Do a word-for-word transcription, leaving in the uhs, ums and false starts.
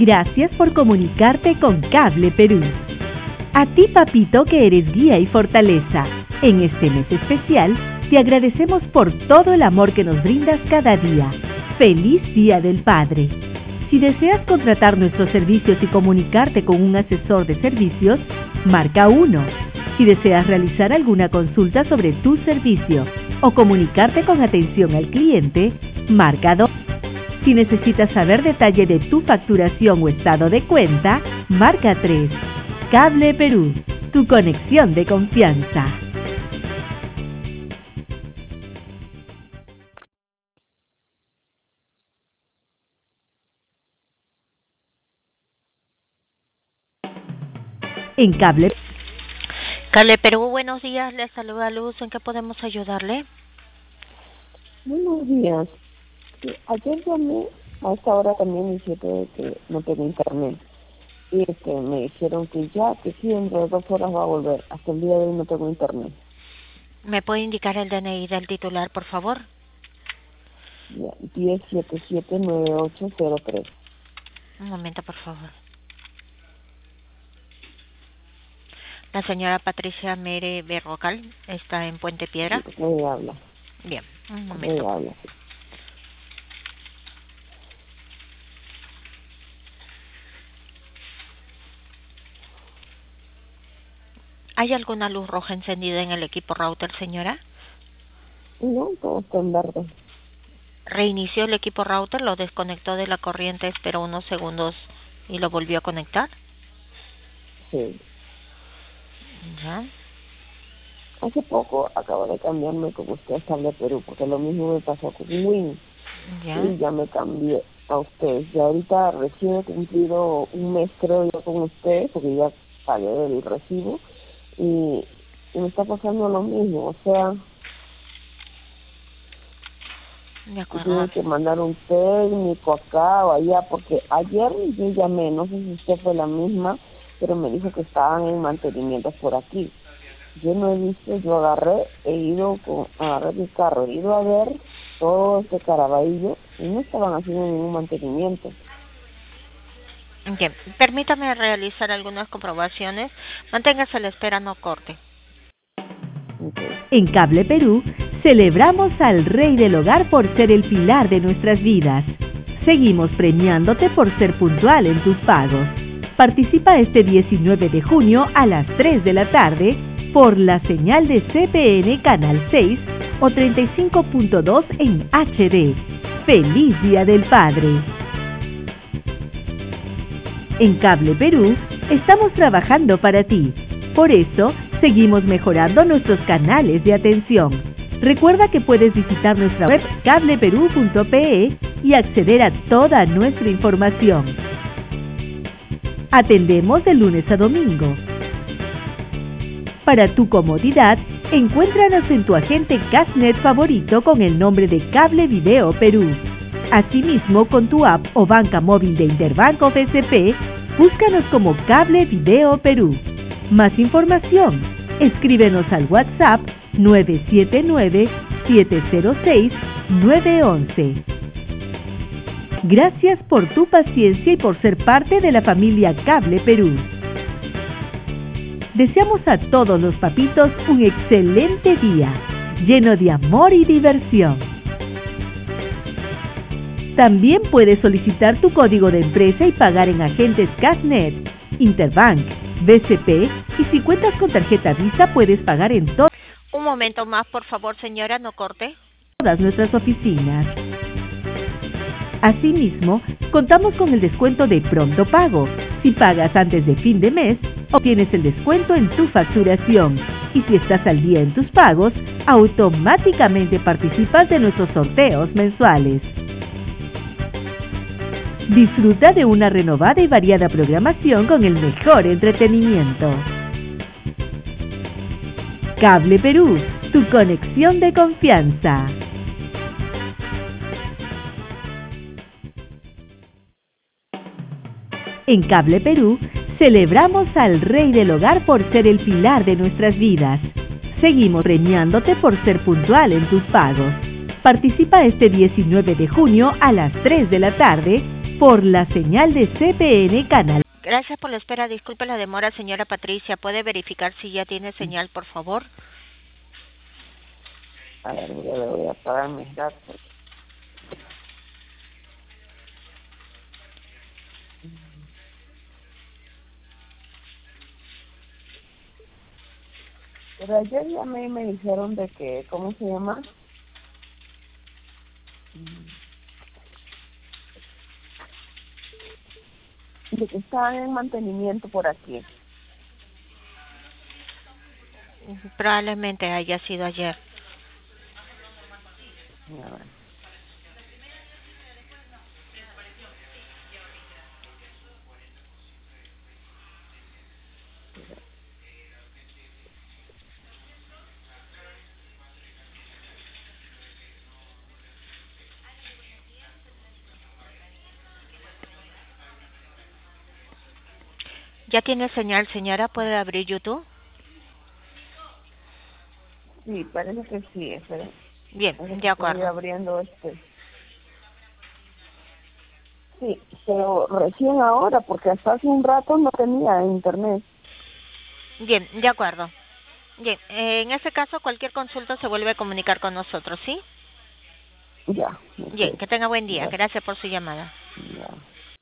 Gracias por comunicarte con Cable Perú. A ti, papito, que eres guía y fortaleza, en este mes especial, te agradecemos por todo el amor que nos brindas cada día. ¡Feliz Día del Padre! Si deseas contratar nuestros servicios y comunicarte con un asesor de servicios, marca uno. Si deseas realizar alguna consulta sobre tu servicio o comunicarte con atención al cliente, marca dos. Si necesitas saber detalle de tu facturación o estado de cuenta, marca tres. Cable Perú, tu conexión de confianza. En Cable Cable Perú, buenos días, les saluda Luz, ¿en qué podemos ayudarle? Buenos días. Ayer llamé, a esta hora también me dijeron que no tengo internet. Y este, me dijeron que ya, que sí, dentro de dos horas va a volver. Hasta el día de hoy no tengo internet. ¿Me puede indicar el D N I del titular, por favor? Ya, diez setenta y siete noventa y ocho cero tres. Un momento, por favor. La señora Patricia Mere Berrocal está en Puente Piedra. Sí, me habla. Bien, un momento. Me habla, sí. ¿Hay alguna luz roja encendida en el equipo router, señora? No, todo está en verde. ¿Reinició el equipo router, lo desconectó de la corriente, esperó unos segundos y lo volvió a conectar? Sí. ¿Ya? Hace poco acabo de cambiarme con usted a Cable Perú, porque lo mismo me pasó con Win. ¿Ya? Y ya me cambié a ustedes. Y ahorita recién he cumplido un mes, creo yo, con ustedes, porque ya pagué el recibo. Y, y me está pasando lo mismo, o sea, De acuerdo. tengo que mandar un técnico acá o allá, porque ayer yo llamé, no sé si usted fue la misma, pero me dijo que estaban en mantenimiento por aquí. Yo no he visto, yo agarré, he ido, con, agarré mi carro, he ido a ver todo este Caraballo y no estaban haciendo ningún mantenimiento. Bien, permítame realizar algunas comprobaciones. Manténgase a la espera, no corte. Okay. En Cable Perú, celebramos al Rey del Hogar por ser el pilar de nuestras vidas. Seguimos premiándote por ser puntual en tus pagos. Participa este diecinueve de junio a las tres de la tarde por la señal de C P N Canal seis o treinta y cinco punto dos en H D. ¡Feliz Día del Padre! En Cable Perú, estamos trabajando para ti. Por eso, seguimos mejorando nuestros canales de atención. Recuerda que puedes visitar nuestra web cable perú punto pe y acceder a toda nuestra información. Atendemos de lunes a domingo. Para tu comodidad, encuéntranos en tu agente Cashnet favorito con el nombre de Cable Video Perú. Asimismo, con tu app o banca móvil de Interbanco B C P, búscanos como Cable Video Perú. Más información, escríbenos al WhatsApp nueve siete nueve, siete cero seis, nueve uno uno. Gracias por tu paciencia y por ser parte de la familia Cable Perú. Deseamos a todos los papitos un excelente día, lleno de amor y diversión. También puedes solicitar tu código de empresa y pagar en agentes Cashnet, Interbank, B C P y si cuentas con tarjeta Visa puedes pagar en to- Un momento más, por favor, señora, no corte. todas nuestras oficinas. Asimismo, contamos con el descuento de pronto pago. Si pagas antes de fin de mes, obtienes el descuento en tu facturación. Y si estás al día en tus pagos, automáticamente participas de nuestros sorteos mensuales. Disfruta de una renovada y variada programación con el mejor entretenimiento. Cable Perú, tu conexión de confianza. En Cable Perú, celebramos al Rey del Hogar por ser el pilar de nuestras vidas. Seguimos premiándote por ser puntual en tus pagos. Participa este diecinueve de junio a las tres de la tarde por la señal de C P N Canal. Gracias por la espera. Disculpe la demora, señora Patricia. ¿Puede verificar si ya tiene señal, por favor? A ver, yo le voy a apagar mis datos. Pero ayer llamé y me dijeron de que, ¿cómo se llama? De que estaban en mantenimiento por aquí. Probablemente haya sido ayer. A ver. ¿Ya tiene señal, señora? ¿Puede abrir YouTube? Sí, parece que sí, espera. Bien, Parece de que estoy acuerdo. abriendo este. Sí, pero recién ahora, porque hasta hace un rato no tenía internet. Bien, de acuerdo. Bien, eh, en ese caso cualquier consulta se vuelve a comunicar con nosotros, ¿sí? Ya, Bien, ok. que tenga buen día. Ya, Gracias por su llamada. ya.